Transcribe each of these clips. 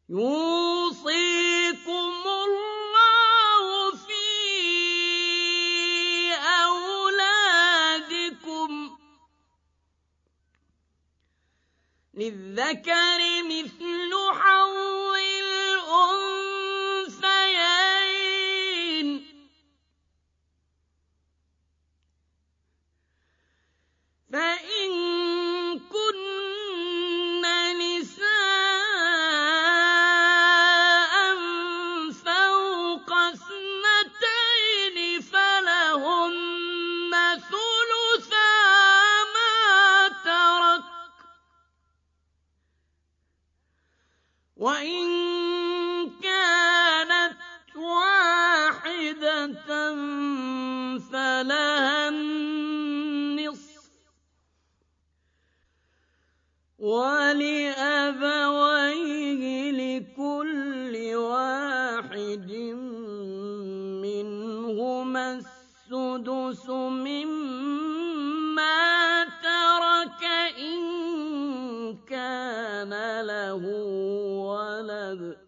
يُوصِيكُمُ اللَّهُ فِي أَوْلَادِكُمْ ۖ لِلذَّكَرِ مِثْلُ حَظِّ الْأُنثَيَيْنِ ۚ فَإِن كُنَّ نِسَاءً فَوْقَ اثْنَتَيْنِ فَلَهُنَّ ثُلُثَا مَا تَرَكَ ۖ وَإِن كَانَتْ وَاحِدَةً فَلَهَا النِّصْفُ ۚ وَلِأَبَوَيْهِ لِكُلِّ وَاحِدٍ مِّنْهُمَا السُّدُسُ مِمَّا تَرَكَ إِن كَانَ لَهُ وَلَدٌ ۚ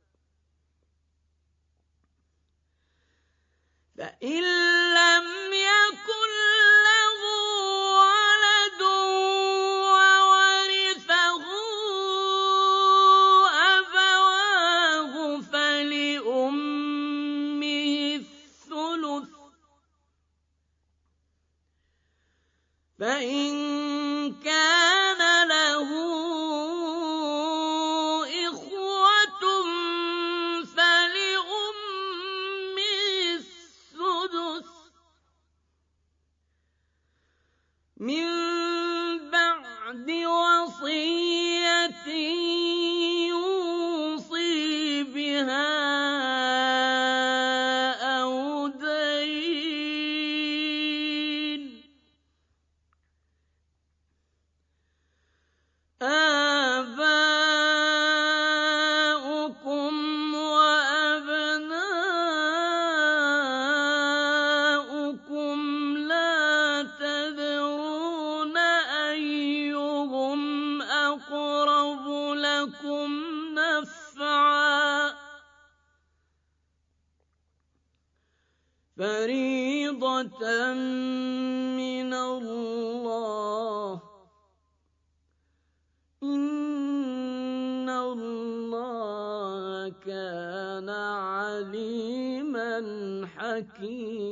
فَإِن لَّمْ يَكُن لَّهُ وَلَدٌ وَوَرِثَهُ أَبَوَاهُ فَلِأُمِّهِ الثُّلُثُ ۚ فَإِن كَانَ لَهُ إِخْوَةٌ فَلِأُمِّهِ السُّدُسُ مِن بَعْدِ وَصِيَّةٍ يُوصِي بِهَا أَوْ دَيْنٍ ۗ آبَاؤُكُمْ وَأَبْنَاؤُكُمْ لَا تَدْرُونَ أَيُّهُمْ أَقْرَبُ لَكُمْ نَفْعًا ۚ فَرِيضَةً مِّنَ اللَّهِ ۗ إِنَّ اللَّهَ كَانَ عَلِيمًا حَكِيمًا.